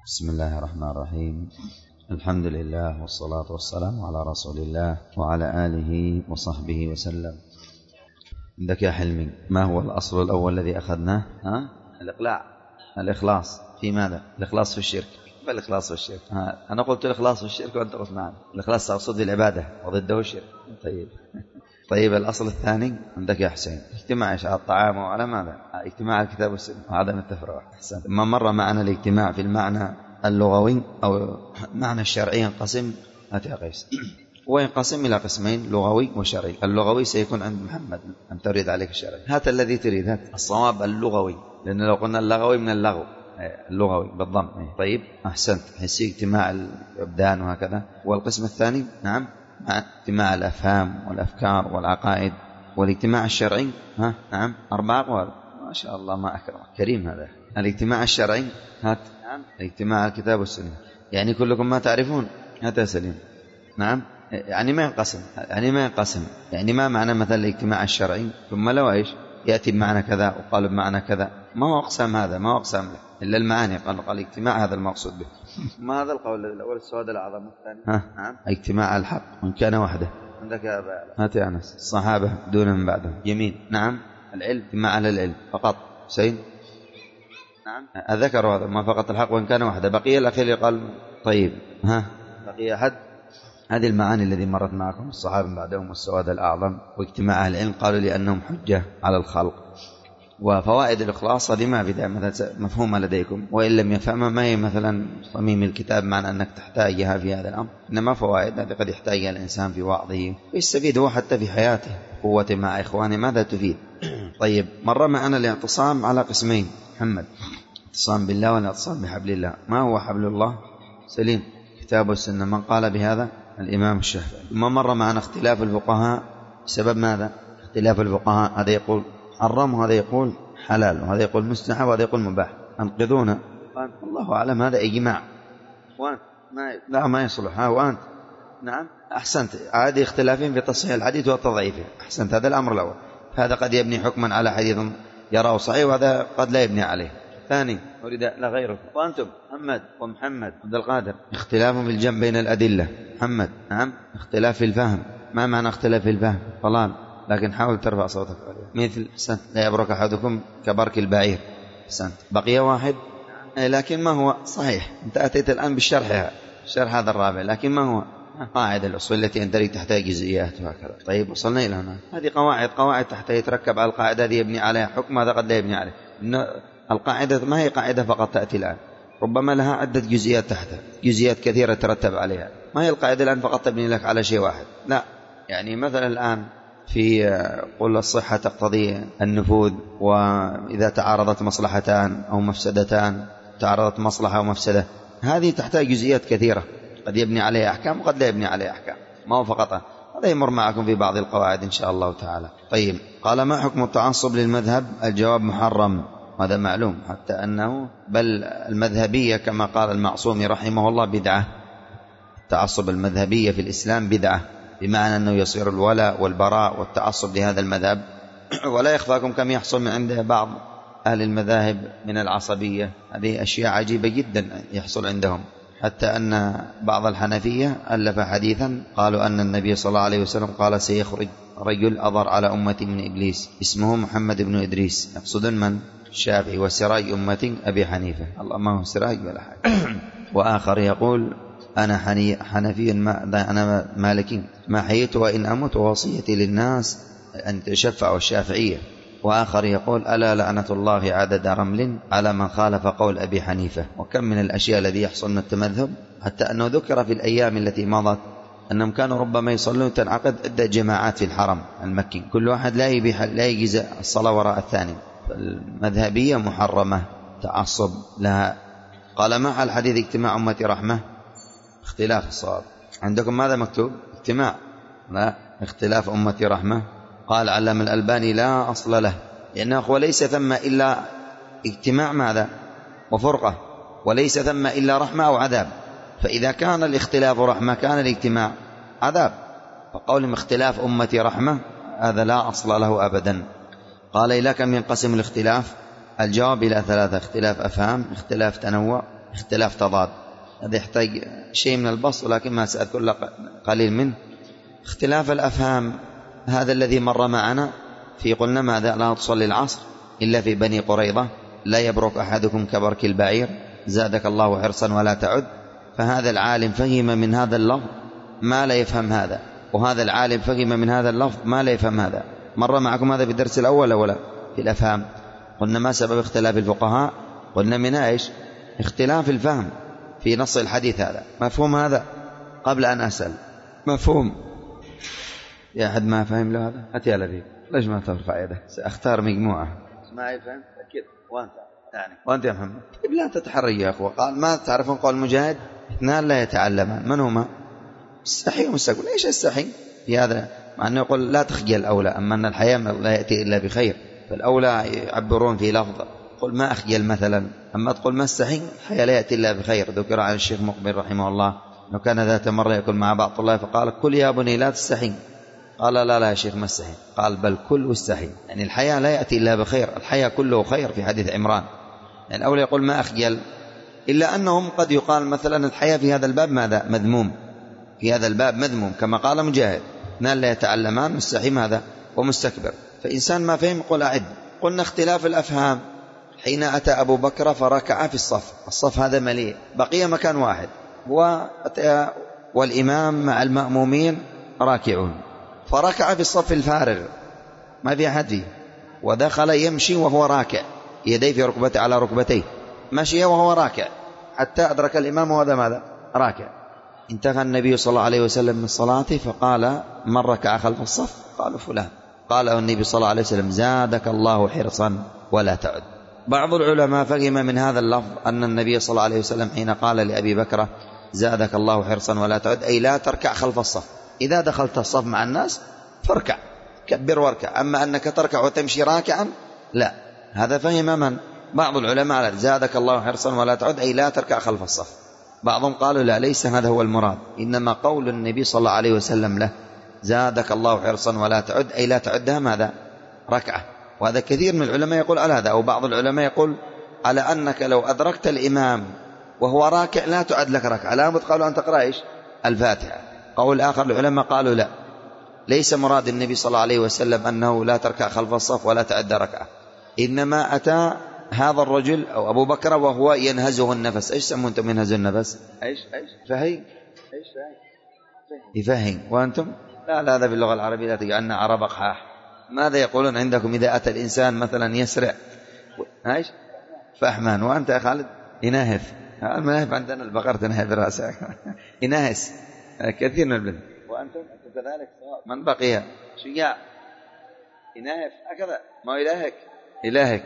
بسم الله الرحمن الرحيم. الحمد لله والصلاة والسلام على رسول الله وعلى آله وصحبه وسلم. عندك يا حلمي ما هو الأصل الأول الذي أخذناه؟ الإقلاع، الإخلاص في ماذا؟ الإخلاص في الشرك. فالإخلاص في الشرك، أنا قلت الإخلاص في الشرك وأنت قلت نعم. الإخلاص أقصد العبادة وضده الشرك. طيب الأصل الثاني عندك يا حسين اجتماع على الطعام وعلى ماذا؟ اجتماع الكتاب والسنة وعدم التفرقة. أحسن. ما مر معنا الاجتماع في المعنى اللغوي أو معنى الشرعي ينقسم قيس وينقسم إلى قسمين، لغوي وشرعي. اللغوي سيكون عند محمد أن تريد عليك الشرعي. هات الذي تريد، هات الصواب اللغوي، لأن لو قلنا اللغوي من اللغو اللغوي بالضم. طيب أحسنت. حسي اجتماع الأبدان وهكذا. والقسم الثاني نعم اجتماع الأفهام والأفكار والعقائد. والاجتماع الشرعي نعم 4 أقوال. ما شاء الله ما أكرمك كريم هذا. الاجتماع الشرعي هات نعم اجتماع الكتاب والسنة. يعني كلكم ما تعرفون هات يا سليم. نعم يعني ما ينقسم يعني ما معنى مثلا الاجتماع الشرعي ثم لو إيش يأتي بمعنى كذا وقال بمعنى كذا. ما هو أقسام هذا، ما هو أقسام له إلا المعاني. قال الاجتماع هذا المقصود به. ما هذا القول الأول السؤال الأعظم الثاني نعم اجتماع الحق وإن كان وحده. عندك يا أبا هات يا أنس الصحابة دون من بعدهم. يمين نعم العلم اجتماع على العلم فقط. حسين نعم أذكر هذا ما فقط الحق وإن كان وحده. بقي الأخير قال طيب بقي أحد. هذه المعاني الذي مرت معكم الصحابة بعدهم والسواد الأعظم. واجتماع أهل العلم قالوا لأنهم حجة على الخلق. وفوائد الإخلاص هذه ما بدأ مثلا مفهومة لديكم، وإن لم يفهمها ما هي مثلا صميم الكتاب معنى أنك تحتاجها في هذا الأمر. إنما فوائد هذه قد يحتاجها الإنسان في وعظه ويستفيد هو حتى في حياته. قوة مع إخوانه ماذا تفيد؟ طيب مر معنا الاعتصام على قسمين محمد، اعتصام بالله والاعتصام بحبل الله. ما هو حبل الله؟ سليم كتاب والسنة. من قال بهذا؟ الإمام الشافعي. ما مر معنا اختلاف الفقهاء بسبب ماذا؟ اختلاف الفقهاء، هذا يقول حرم وهذا يقول حلال وهذا يقول مستحب وهذا يقول مباح. أنقذونا. الله أعلم هذا إجماع وأنت ما يصلح. وأنت نعم أحسنت. هذه اختلافين في تصحيح الحديث وتضعيفه. أحسنت. هذا الأمر الأول. هذا قد يبني حكما على حديث يراه صحيح وهذا قد لا يبني عليه. ثاني أريد لا غيره. وأنتم محمد ومحمد عبد القادر اختلاف في الجمع بين الأدلة. محمد نعم اختلاف في الفهم. ما معنى اختلاف في الفهم؟ طلال لكن حاول ترفع صوتك مثل حسنت لا يبرك أحدكم كبرك البعير. حسنت. بقي واحد لكن ما هو صحيح. أنت أتيت الآن بالشرح شرح هذا الرابع، لكن ما هو قاعدة الأصول التي أنت تحتاج جزئيات وهكذا. طيب وصلنا إلى هنا. هذه قواعد تحتاج يتركب على القاعدة هذه يبني عليها حكم، هذا قد لا يبني عليه. القاعدة ما هي قاعدة فقط تأتي الآن، ربما لها عدة جزئيات تحتها، جزئيات كثيرة ترتب عليها. ما هي القاعدة الآن فقط تبني لك على شيء واحد، لا. يعني مثلا الآن في قل الصحة تقتضي النفوذ، وإذا تعارضت مصلحتان أو مفسدتان، تعارضت مصلحة ومفسدة، هذه تحتاج جزئيات كثيرة قد يبني عليها أحكام وقد لا يبني عليها أحكام. ما هو فقط هذا يمر معكم في بعض القواعد إن شاء الله تعالى. طيب قال ما حكم التعصب للمذهب؟ الجواب محرم، هذا معلوم، حتى أنه بل المذهبية كما قال المعصومي رحمه الله بدعة. التعصب المذهبية في الإسلام بدعة، بمعنى أنه يصير الولاء والبراء والتعصب لهذا المذهب. ولا يخفاكم كم يحصل من عند بعض أهل المذاهب من العصبية، هذه أشياء عجيبة جدا يحصل عندهم. حتى أن بعض الحنفية ألف حديثا قالوا أن النبي صلى الله عليه وسلم قال سيخرج رجل أضر على أمتي من إبليس اسمه محمد بن إدريس، يقصدون من؟ الشافعي. وسراج أمة أبي حنيفة. الله ما هو سراج ولا حاجة. وآخر يقول أنا حنفي أنا مالكي ما حييت وإن أمت ووصيتي للناس أن تشفعوا الشافعية. وآخر يقول ألا لعنة الله عدد رمل على من خالف قول أبي حنيفة. وكم من الأشياء الذي يحصل من التمذهب، حتى أنه ذكر في الأيام التي مضت أنهم كانوا ربما يصلون تنعقد عدة جماعات في الحرم المكي، كل واحد لا يجيز الصلاة وراء الثاني. المذهبية محرمة، تعصب لها. قال مع الحديث اجتماع أمتي رحمة؟ اختلاف الصواب. عندكم ماذا مكتوب؟ اجتماع، لا اختلاف أمتي رحمة. قال علم الألباني لا أصل له، لأنه وليس ثم إلا اجتماع ماذا؟ وفرقة، وليس ثم إلا رحمة أو عذاب. فإذا كان الاختلاف رحمة كان الاجتماع عذاب. فقولهم اختلاف أمتي رحمة هذا لا أصل له أبدا. قال إلى كم ينقسم الاختلاف؟ الجواب إلى 3: اختلاف أفهام، اختلاف تنوع، اختلاف تضاد، هذا يحتاج شيء من البسط ولكن ما سأذكر قليل منه. اختلاف الأفهام هذا الذي مر معنا في قلنا ماذا؟ لا تصلي العصر إلا في بني قريظة، لا يبرك أحدكم كبرك البعير، زادك الله حرصا ولا تعد. فهذا العالم فهم من هذا اللفظ ما لا يفهم هذا، وهذا العالم فهم من هذا اللفظ ما لا يفهم هذا. مر معكم هذا في الدرس الأول ولا في الأفهام؟ قلنا ما سبب اختلاف الفقهاء؟ قلنا منها إيش؟ اختلاف الفهم في نص الحديث. هذا مفهوم هذا قبل أن أسأل؟ مفهوم؟ يا أحد ما فهم له هذا؟ أتي على فيك، ليش ما ترفع يده؟ سأختار مجموعة ما يفهم أكيد. وأنت يعني وأنت يا محمد لا تتحرج يا أخوة. قال ما تعرفون قول مجاهد؟ اثنان لا يتعلمان، من هما؟ السحي ومستقبل. ليش السحي في هذا؟ مع أنه يقول لا تخجل الأولى، أما أن الحياة لا يأتي إلا بخير، فالأولى يعبرون في لفظ قل ما أخجل مثلا، أما تقول ما السحي الحياة لا يأتي إلا بخير. ذكر عن الشيخ مقبل رحمه الله أنه كان ذات مرة يأكل مع بعض الله فقال كل يا بني لا تستحي، قال لا لا يا شيخ ما استحي، قال بل كل واستحي. يعني الحياة لا يأتي إلا بخير، الحياة كله خير في حديث عمران. يعني الأولى يقول ما أخجل، إلا أنهم قد يقال مثلا الحياة في هذا الباب ماذا؟ مذموم، في هذا الباب مذموم كما قال مجاهد اثنان لا يتعلمان، مستحي ماذا؟ ومستكبر. فإنسان ما فهم يقول أعد. قلنا اختلاف الأفهام حين أتى أبو بكر فركع في الصف هذا مليء، بقي مكان واحد والإمام مع المأمومين راكعون، فركع في الصف الفارغ ما في أحد فيه، ودخل يمشي وهو راكع، يديه في ركبته على ركبتيه، مشي وهو راكع حتى أدرك الإمام وهذا ماذا؟ راكع. انتهى النبي صلى الله عليه وسلم من صلاته فقال من ركع خلف الصف؟ قالوا فلان. قال النبي صلى الله عليه وسلم زادك الله حرصا ولا تعد. بعض العلماء فهم من هذا اللفظ أن النبي صلى الله عليه وسلم حين قال لأبي بكر زادك الله حرصا ولا تعد أي لا تركع خلف الصف، إذا دخلت الصف مع الناس فاركع كبر واركع، أما أنك تركع وتمشي راكعا لا. هذا فهم من؟ بعض العلماء زادك الله حرصا ولا تعد أي لا تركع خلف الصف. بعضهم قالوا لا ليس هذا هو المراد، إنما قول النبي صلى الله عليه وسلم له زادك الله حرصا ولا تعد أي لا تعدها ماذا؟ ركعة. وهذا كثير من العلماء يقول على هذا، أو بعض العلماء يقول على أنك لو أدركت الإمام وهو راكع لا تعد لك ركعة، لا بد قالوا أن تقرأ إيش؟ الفاتحة. قول آخر العلماء قالوا لا ليس مراد النبي صلى الله عليه وسلم أنه لا تركع خلف الصف ولا تعد ركعة، إنما أتى هذا الرجل أو أبو بكر وهو ينهزه النفس. إيش سموا أنتم ينهزه النفس؟ إيش فهي إيش يفهم وأنتم لا هذا باللغة العربية لا تجعلنا عرب أقحاح. ماذا يقولون عندكم إذا أتى الإنسان مثلا يسرع؟ إيش فهمان. وأنت يا خالد يناهف. المناهف عندنا البقر تنهف رأسك يناهس كثير من البلد. وأنتم كذلك من بقي شجاع يناهف هكذا ما إلهك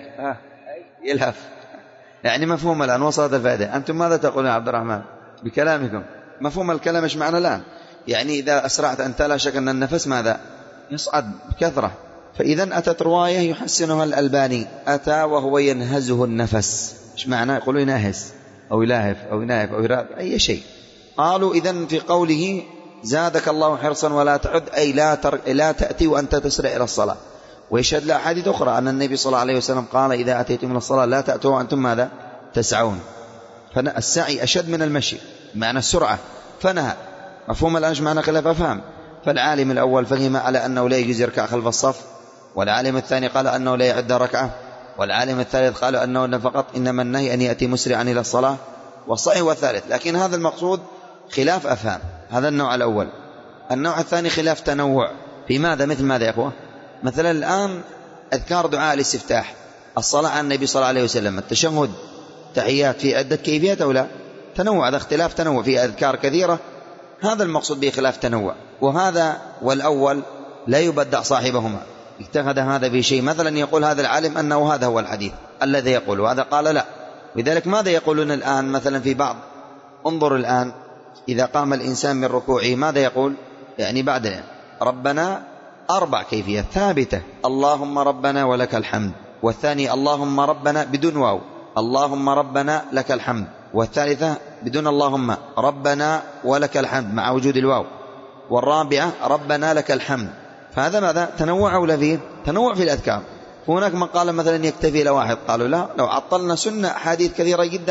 يلهف. يعني مفهوم الآن وصلت الفائدة. أنتم ماذا تقولون يا عبد الرحمن بكلامكم؟ مفهوم الكلام إيش معنى الآن؟ يعني إذا أسرعت أنت لا شك أن النفس ماذا؟ يصعد بكثرة. فإذا أتت رواية يحسنها الألباني أتى وهو ينهزه النفس. إيش معنى؟ يقولوا يناهز أو يلاهف أو يناهف أو يراب أي شيء. قالوا إذن في قوله زادك الله حرصا ولا تعد أي لا تأتي وأنت تسرع إلى الصلاة. ويشهد لأحاديث أخرى أن النبي صلى الله عليه وسلم قال إذا أتيتم إلى الصلاة لا تأتوا وأنتم ماذا؟ تسعون. فالسعي أشد من المشي معنى السرعة فنهى. مفهوم الآن معنى خلاف أفهم. فالعالم الأول فهم على أنه لا يجوز يركع خلف الصف، والعالم الثاني قال أنه لا يعد ركعة، والعالم الثالث قال أنه فقط إنما النهي أن يأتي مسرعا إلى الصلاة، والصحيح والثالث. لكن هذا المقصود خلاف أفهام. هذا النوع الأول. النوع الثاني خلاف تنوع. في ماذا؟ مثل ماذا يا أخوة؟ مثلا الآن أذكار دعاء الاستفتاح، الصلاة على النبي صلى الله عليه وسلم، التشهد، تحيات، في عدة كيفيات أو لا؟ تنوع. هذا اختلاف تنوع في أذكار كثيرة. هذا المقصود به خلاف تنوع. وهذا والأول لا يبدع صاحبهما. اجتهد هذا في شيء مثلا يقول هذا العالم أنه هذا هو الحديث الذي يقول، وهذا قال لا. لذلك ماذا يقولون الآن مثلا في بعض؟ انظر الآن إذا قام الإنسان من ركوعه ماذا يقول؟ يعني بعد ربنا 4 كيفيات ثابتة: اللهم ربنا ولك الحمد، والثاني اللهم ربنا بدون واو اللهم ربنا لك الحمد، والثالثة بدون اللهم ربنا ولك الحمد مع وجود الواو، والرابعة ربنا لك الحمد. فهذا ماذا؟ تنوع ولا فيه؟ تنوع في الأذكار. هناك من قال مثلا يكتفي إلى واحد، قالوا لا، لو عطلنا سنة أحاديث كثيرة جدا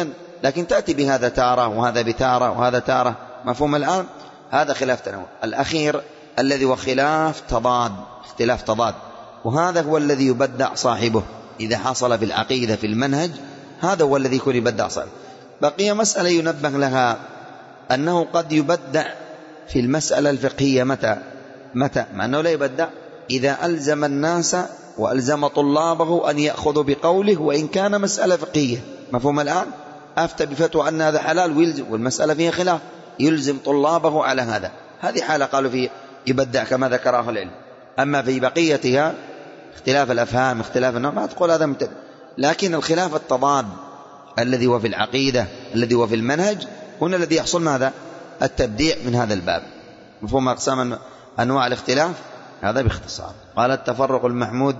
لكن تأتي بهذا تارة وهذا بتارة وهذا تارة. مفهوم الآن؟ هذا خلاف تنوع. الأخير الذي هو خلاف تضاد، اختلاف تضاد، وهذا هو الذي يبدع صاحبه إذا حصل في العقيدة في المنهج، هذا هو الذي يكون يبدع صاحبه. بقي مسألة ينبه لها، أنه قد يبدع في المسألة الفقهية. متى؟ مع أنه لا يبدع إذا ألزم الناس وألزم طلابه أن يأخذوا بقوله وإن كان مسألة فقهية. مفهوم الآن؟ أفتى بفتوى أن هذا حلال ويلزم، والمسألة فيها خلاف، يلزم طلابه على هذا. هذه حالة قالوا فيه يبدع كما ذكره العلم. أما في بقيتها اختلاف الأفهام، اختلاف النوع، ما تقول هذا مبتدع. لكن الخلاف التضاد الذي هو في العقيدة، الذي هو في المنهج، هنا الذي يحصل ماذا؟ التبديع من هذا الباب. مفهوم أقسام أنواع الاختلاف؟ هذا باختصار. قال التفرق المحمود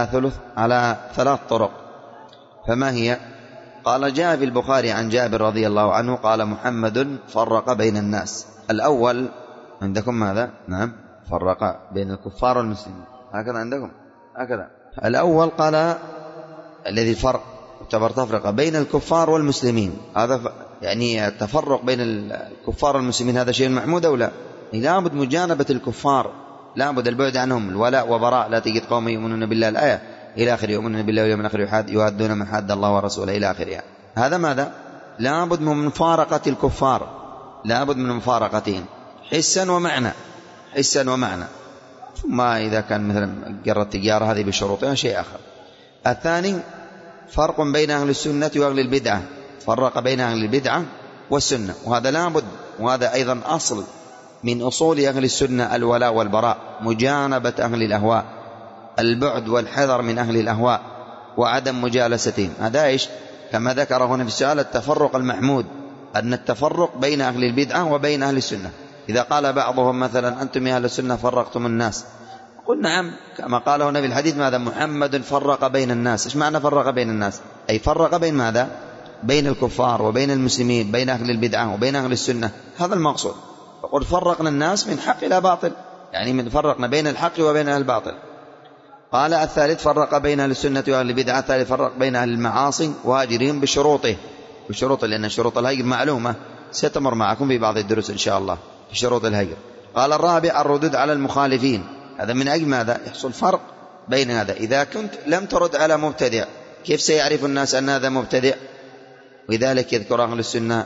على 3 طرق. فما هي؟ قال جاء في البخاري عن جابر رضي الله عنه قال محمد فرق بين الناس. الأول عندكم ماذا؟ نعم، فرق بين الكفار والمسلمين، هكذا عندكم، هكذا. الأول قال الذي فرق تفرق بين الكفار والمسلمين، هذا يعني التفرق بين الكفار والمسلمين هذا شيء محمود أو لا؟ لابد مجانبة الكفار، لابد البعد عنهم، الولاء وبراء. لا تجد قوم يؤمنون بالله الآية إلى آخر، يؤمنون بالله واليوم الآخر يهادون من حاد الله ورسوله إلى آخرها. هذا ماذا؟ لابد من مفارقة الكفار، لابد من مفارقتهم حسا ومعنى، حسا ومعنى. ثم إذا كان مثلا جرى التجارة هذه بشروطها شيء آخر. الثاني فرق بين أهل السنة وأهل البدعة، فرق بين أهل البدعة والسنة، وهذا لابد، وهذا أيضا أصل من أصول أهل السنة، الولاء والبراء، مجانبة أهل الأهواء، البعد والحذر من أهل الأهواء وعدم مجالستهم. هذا إيش؟ كما ذكر هنا في السؤال التفرق المحمود، أن التفرق بين أهل البدعة وبين أهل السنة. إذا قال بعضهم مثلا أنتم يا أهل السنة فرقتم الناس، قل نعم، كما قال هنا في الحديث ماذا؟ محمد فرق بين الناس. إيش معنى فرق بين الناس؟ أي فرق بين ماذا؟ بين الكفار وبين المسلمين، بين أهل البدعة وبين أهل السنة، هذا المقصود. فقل فرقنا الناس من حق إلى باطل، يعني من فرقنا بين الحق وبين أهل الباطل. قال الثالث فرق بين أهل السنة وأهل البدعة. الثالث فرق بين أهل المعاصي وهاجرهم بشروطه، لأن شروط الهجر معلومة ستمر معكم في بعض الدروس إن شاء الله في شروط الهجر. قال الرابع الردود على المخالفين. هذا من أجل ماذا؟ يحصل فرق بين هذا. إذا كنت لم ترد على مبتدع، كيف سيعرف الناس أن هذا مبتدع؟ ولذلك يذكر أهل السنة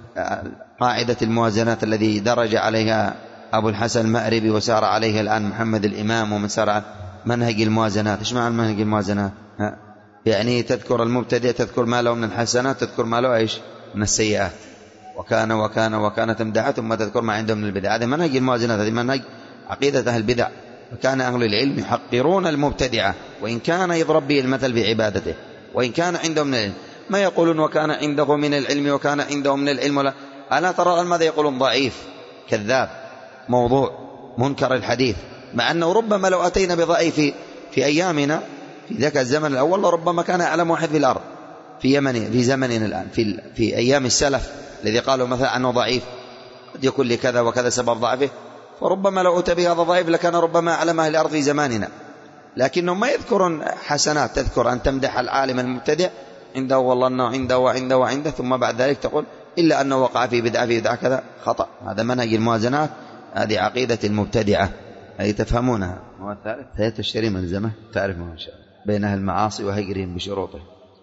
قاعدة الموازنات الذي درج عليها أبو الحسن المأربي وسار عليها الآن محمد الإمام ومن سار على منهج الموازنات. إيش معنى منهج الموازنات؟ يعني تذكر المبتدع، تذكر ما له من الحسنات، تذكر ما له إيش؟ من السيئات، وكان وكان وكان تمدح، ثم تذكر ما عندهم من البدع. هذا منهج الموازنات، هذا منهج عقيدة أهل البدع. وكان أهل العلم يحقرون المبتدعة وإن كان يضرب به المثل في عبادته، وإن كان عندهم من العلم. ما يقولون وكان عنده من العلم وكان عنده من العلم، ولا ألا ترى ماذا يقولون؟ ضعيف، كذاب، موضوع، منكر الحديث. مع أنه ربما لو أتينا بضعيف في أيامنا في ذاك الزمن الأول لربما كان أعلم واحد في الأرض في يمن في زمننا الآن، في أيام السلف الذي قالوا مثلا عنه ضعيف، قد يكون لكذا وكذا سبب ضعفه، فربما لو أتى بهذا ضعيف لكان ربما أعلم أهل الأرض في زماننا. لكنهم ما يذكرون حسنات، تذكر أن تمدح العالم المبتدع عنده والله أنه عنده وعنده وعنده، ثم بعد ذلك تقول إلا أنه وقع في بدعة كذا، خطأ. هذا منهج الموازنات، هذه عقيدة المبتدعة، هذه تفهمونها. والثالث تشتري ملزمة تعرفها إن شاء الله بين أهل المعاصي وهجرهم بشروطه.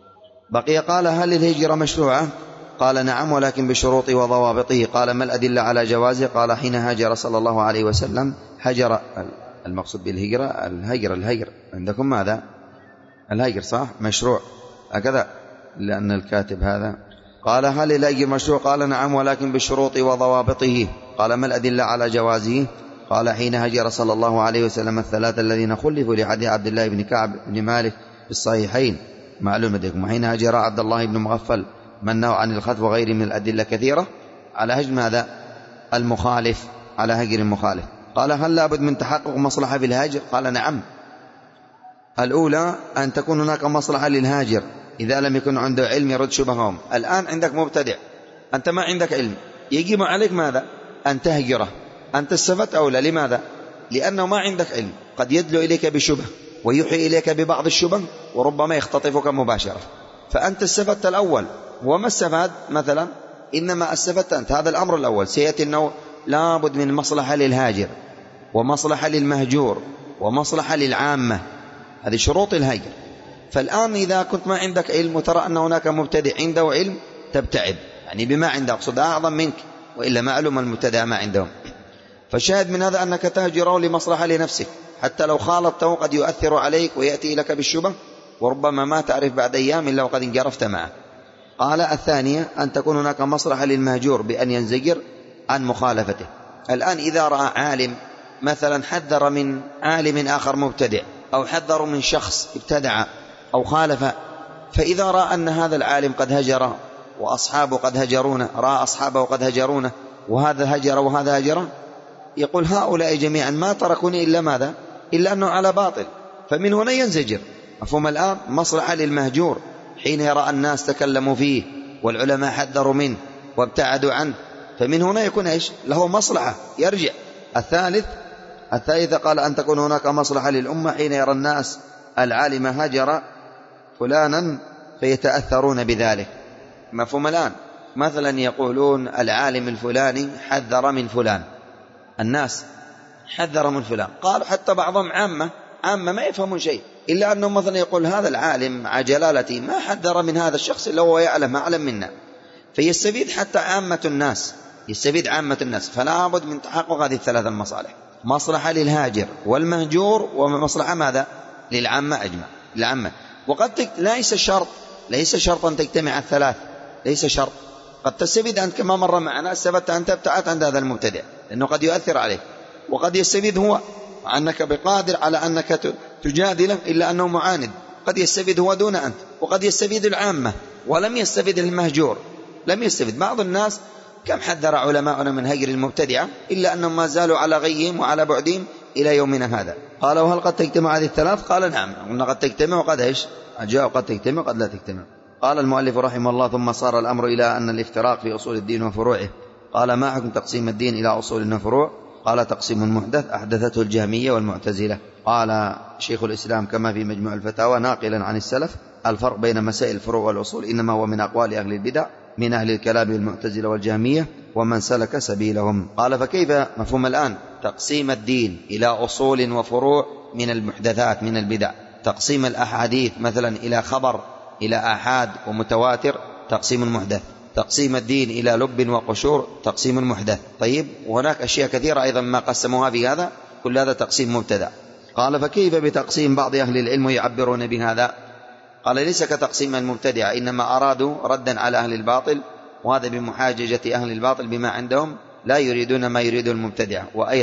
بقي قال هل الهجرة مشروعة؟ قال نعم ولكن بشروط وضوابطه. قال ما الأدلة على جوازه؟ قال حين هاجر صلى الله عليه وسلم، هجر، المقصود بالهجرة الهجر عندكم ماذا؟ الهجر صح؟ مشروع هكذا، لأن الكاتب هذا قال هل الهجر مشروع؟ قال نعم ولكن بالشروط وضوابطه. قال ما الأدلة على جوازه؟ قال حين هجر صلى الله عليه وسلم 3 الذين خلفوا لحديث عبد الله بن كعب بن مالك في الصحيحين معلومة لكم. وحين هجر عبد الله بن مغفل منه عن الخطف وغيره من الأدلة كثيرة على هجر ماذا؟ المخالف، على هجر المخالف. قال هل لابد من تحقق مصلحة في الهاجر؟ قال نعم. الأولى أن تكون هناك مصلحة للهاجر إذا لم يكن عنده علم يرد شبههم. الآن عندك مبتدع، أنت ما عندك علم، يجب عليك ماذا؟ أن تهجره. أنت استفدت أولى، لماذا؟ لأنه ما عندك علم، قد يدلو إليك بشبه ويوحي إليك ببعض الشبه وربما يختطفك مباشرة، فأنت استفدت الأول. وما استفاد مثلا؟ إنما استفدت أنت. هذا الأمر الأول. سيأتي أنه لابد من مصلحة للهاجر ومصلحة للمهجور ومصلحة للعامة، هذه شروط الهجر. فالآن إذا كنت ما عندك علم وترى أن هناك مبتدع عنده علم تبتعد، يعني بما عنده أقصد أعظم منك، وإلا معلوم المبتدع ما عندهم. فالشاهد من هذا أنك تهجره لمصلحة لنفسك، حتى لو خالطته قد يؤثر عليك ويأتي لك بالشبه، وربما ما تعرف بعد أيام إلا وقد انجرفت معه. قال الثانية أن تكون هناك مصلحة للمهجور بأن ينزجر عن مخالفته. الآن إذا رأى عالم مثلا حذر من عالم آخر مبتدع، أو حذر من شخص ابتدع أو خالف، فإذا رأى أن هذا العالم قد هجر وأصحابه قد هجرونه، رأى أصحابه قد هجرونه، وهذا هجر وهذا هجر، يقول هؤلاء جميعا ما تركوني إلا ماذا؟ إلا أنه على باطل. فمن هنا ينزجر. مفهوم الآن؟ مصلحة للمهجور حين يرى الناس تكلموا فيه والعلماء حذروا منه وابتعدوا عنه، فمن هنا يكون إيش؟ له مصلحة يرجع. الثالثة قال أن تكون هناك مصلحة للأمة حين يرى الناس العالم هجر فلانا فيتأثرون بذلك. مفهوم الآن؟ مثلا يقولون العالم الفلاني حذر من فلان، الناس حذر من فلان، قال حتى بعضهم عامة ما يفهمون شيء، إلا أنه مثلا يقول هذا العالم مع جلالته ما حذر من هذا الشخص إلا هو يعلم أعلم منا، فيستفيد حتى عامة الناس، يستفيد عامة الناس. فلا بد من تحقق هذه الثلاث المصالح: مصلحة للهاجر والمهجور، ومصلحة ماذا؟ للعامة أجمع، للعامة. وقد ليس شرط أن تجتمع الثلاث، ليس شرط. قد تستفيد أنت كما مر معنا، استفدت أنت ابتعدت عند هذا المبتدع لأنه قد يؤثر عليك، وقد يستفيد هو أنك بقادر على أنك تجادله إلا أنه معاند، قد يستفيد هو دون أنت، وقد يستفيد العامة ولم يستفيد المهجور، لم يستفيد. بعض الناس كم حذر علماؤنا من هجر المبتدعة إلا أنهم ما زالوا على غيهم وعلى بعدهم إلى يومنا هذا. قال وهل قد تجتمع هذه الثلاث؟ قال نعم، قلنا قد تجتمع وقد إيش؟ أجاء قد تجتمع وقد لا تجتمع. قال المؤلف رحمه الله: ثم صار الأمر إلى أن الافتراق في أصول الدين وفروعه. قال ما حكم تقسيم الدين إلى أصول وفروع؟ قال تقسيم محدث أحدثته الجهمية والمعتزلة. قال شيخ الإسلام كما في مجموع الفتاوى ناقلا عن السلف: الفرق بين مسائل الفروع والأصول إنما هو من أقوال أهل البدع من أهل الكلام والمعتزلة والجهمية ومن سلك سبيلهم. قال فكيف مفهوم الآن تقسيم الدين إلى أصول وفروع من المحدثات من البدع؟ تقسيم الأحاديث مثلا إلى خبر إلى آحاد ومتواتر تقسيم محدث، تقسيم الدين إلى لب وقشور تقسيم محدث. طيب، وهناك أشياء كثيرة أيضا ما قسموها في هذا، كل هذا تقسيم مبتدع. قال فكيف بتقسيم بعض أهل العلم يعبرون بهذا؟ قال ليس كتقسيم المبتدع، إنما أرادوا ردا على أهل الباطل، وهذا بمحاججة أهل الباطل بما عندهم، لا يريدون ما يريد المبتدع،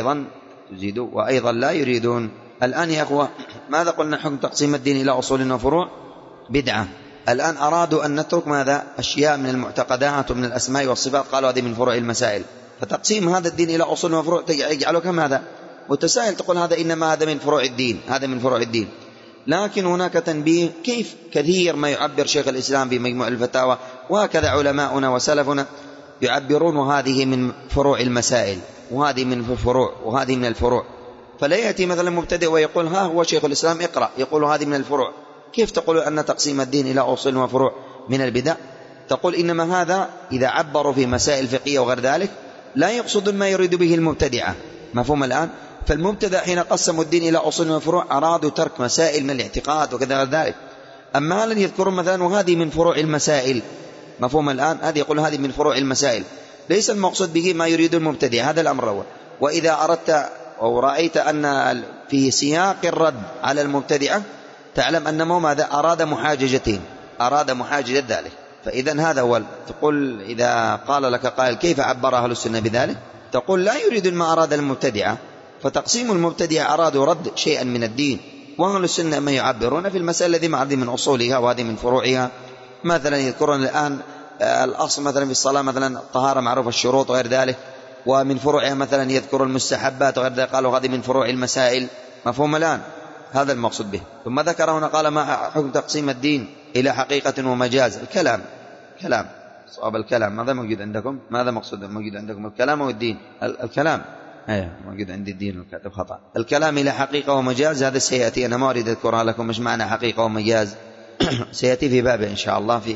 وأيضا لا يريدون. الآن يا أخوة ماذا قلنا حكم تقسيم الدين إلى أصول وفروع؟ بدعة. الآن أرادوا أن نترك ماذا؟ أشياء من المعتقدات ومن الأسماء والصفات، قالوا هذه من فروع المسائل. فتقسيم هذا الدين إلى أصول وفروع يجعلك ماذا؟ متساهل، تقول هذا إنما هذا من فروع الدين، هذا من فروع الدين. لكن هناك تنبيه، كيف كثير ما يعبر شيخ الإسلام في مجموع الفتاوى، وهكذا علماؤنا وسلفنا يعبرون، وهذه من فروع المسائل، وهذه من الفروع، وهذه من الفروع. فلا يأتي مثلا مبتدئ ويقول ها هو شيخ الإسلام اقرأ، يقول هذه من الفروع. كيف تقول أن تقسيم الدين إلى أصول وفروع من البدع؟ تقول إنما هذا إذا عبروا في مسائل فقهية وغير ذلك لا يقصدون ما يريد به المبتدعة. مفهوم الآن؟ فالمبتدع حين قسموا الدين إلى أصول وفروع أرادوا ترك مسائل من الاعتقاد وكذا غير ذلك. أما لن يذكرون مثلا وهذه من فروع المسائل. مفهوم الآن؟ هذه يقول هذه من فروع المسائل، ليس المقصود به ما يريد المبتدع، هذا الأمر الأول. وإذا أردت أو رأيت أن في سياق الرد على المبتدعة تعلم أنه ماذا؟ أراد محاججتين، أراد محاججة ذلك. فإذا هذا هو. تقول إذا قال لك قائل كيف عبر أهل السنة بذلك؟ تقول لا يريد ما أراد المبتدعة، فتقسيم المبتدعة أرادوا رد شيئا من الدين، وأهل السنة ما يعبرون في المسألة التي هذه من أصولها وهذه من فروعها. مثلا يذكرون الآن الأصل مثلا في الصلاة مثلا الطهارة معروف الشروط وغير ذلك، ومن فروعها مثلا يذكر المستحبات وغير ذلك، قالوا هذه من فروع المسائل. مفهوم الآن؟ هذا المقصود به. ثم ذكر هنا قال ما حكم تقسيم الدين إلى حقيقة ومجاز؟ كلام صواب الكلام ماذا موجود عندكم؟ ماذا مقصود موجود عندكم؟ الكلام والدين. الكلام موجود عندي الدين والكاتب خطأ. الكلام إلى حقيقة ومجاز هذا سيأتي، أنا ما أريد أذكرها لكم مش معنى حقيقة ومجاز سيأتي في بابه إن شاء الله في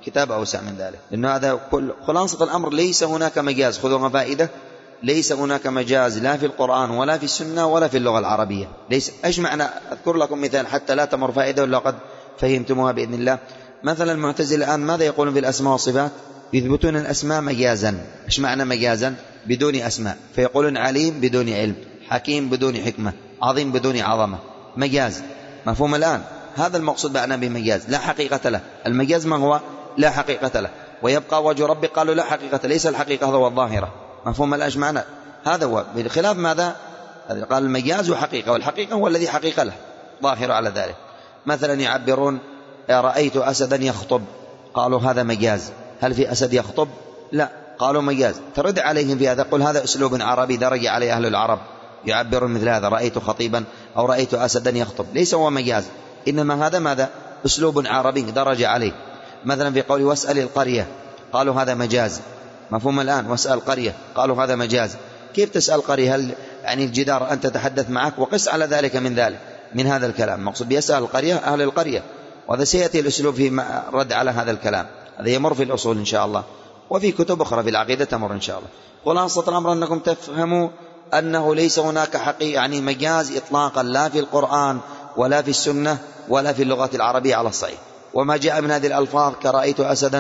كتاب أوسع من ذلك، لأنه هذا خلاصة الأمر ليس هناك مجاز. خذوها فائدة، ليس هناك مجاز لا في القرآن ولا في السنة ولا في اللغة العربية. ليس. إيش معنى؟ أذكر لكم مثال حتى لا تمر فائدة ولا قد فهمتموها بإذن الله. مثلا المعتزلة الآن ماذا يقولون في الأسماء والصفات؟ يثبتون الأسماء مجازا. إيش معنى مجازا؟ بدون أسماء، فيقولون عليم بدون علم، حكيم بدون حكمة، عظيم بدون عظمة، مجاز. مفهوم الآن؟ هذا المقصود بأنا بمجاز لا حقيقة له. المجاز ما هو؟ لا حقيقة له. ويبقى وجه ربي، قالوا لا حقيقة، ليس الحقيقة هو الظاهرة. مفهوم الآن معنى؟ هذا هو بالخلاف ماذا؟ قال المجاز حقيقة، والحقيقة هو الذي حقيقة له ظاهر على ذلك. مثلا يعبرون رأيت أسدا يخطب، قالوا هذا مجاز. هل في أسد يخطب؟ لا، قالوا مجاز. ترد عليهم في هذا، قل هذا أسلوب عربي درج عليه أهل العرب، يعبرون مثل هذا، رأيت خطيبا أو رأيت أسدا يخطب، ليس هو مجاز، إنما هذا ماذا؟ أسلوب عربي درج عليه. مثلا في قول واسأل القرية، قالوا هذا مجاز. مفهوم الآن؟ واسأل القرية، قالوا هذا مجاز. كيف تسأل قرية؟ هل يعني الجدار أن تتحدث معك؟ وقس على ذلك من هذا الكلام. مقصود بيسأل القرية أهل القرية، وهذا سيأتي الأسلوب في رد على هذا الكلام. هذا يمر في الأصول إن شاء الله، وفي كتب أخرى في العقيدة تمر إن شاء الله. خلاصة الأمر أنكم تفهموا أنه ليس هناك حقيقة يعني مجاز إطلاقا، لا في القرآن ولا في السنة ولا في اللغة العربية على الصحيح. وما جاء من هذه الألفاظ كرأيت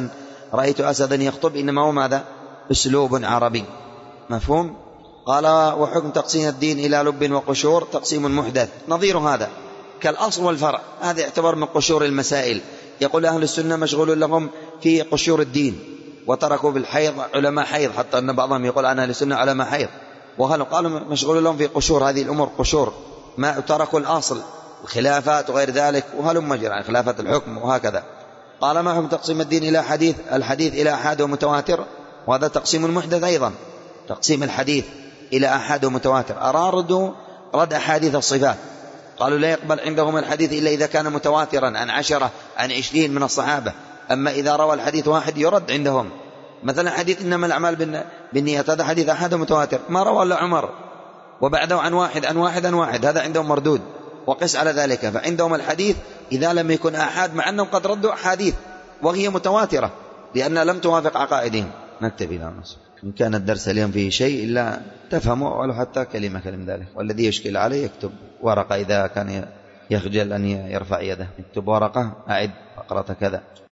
أسدا يخطب، إنما هو ماذا؟ أسلوب عربي. مفهوم؟ قال وحكم تقسيم الدين إلى لب وقشور تقسيم محدث. نظير هذا كالأصل والفرع، هذا يعتبر من قشور المسائل. يقول أهل السنة مشغول لهم في قشور الدين، وتركوا بالحيض علماء حيض، حتى أن بعضهم يقول أن أهل السنة علماء حيض، قالوا مشغول لهم في قشور هذه الأمور، قشور ما تركوا الأصل، الخلافات وغير ذلك، وهلم مجرى يعني خلافات الحكم وهكذا. قال ما حكم تقسيم الدين إلى الحديث إلى أحاد ومتواتر، وهذا تقسيم محدث أيضا، تقسيم الحديث إلى أحاد ومتواتر. أرادوا رد أحاديث الصفات، قالوا لا يقبل عندهم الحديث إلا إذا كان متواترا عن 10 عن 20 من الصحابة، أما إذا روى الحديث واحد يرد عندهم. مثلا حديث إنما الأعمال بالنيات، هذا حديث أحد متواتر ما روى إلا عمر، وبعده عن واحد، هذا عندهم مردود. وقس على ذلك، فعندهم الحديث إذا لم يكن أحد، مع أنهم قد ردوا أحاديث وهي متواترة لأنها لم توافق عقائدهم. نكتفي الآن. إن كان الدرس اليوم فيه شيء إلا تفهموا ولو حتى كلمة ذلك، والذي يشكل عليه يكتب ورقة، إذا كان يخجل أن يرفع يده يكتب ورقة أعد فقرة كذا.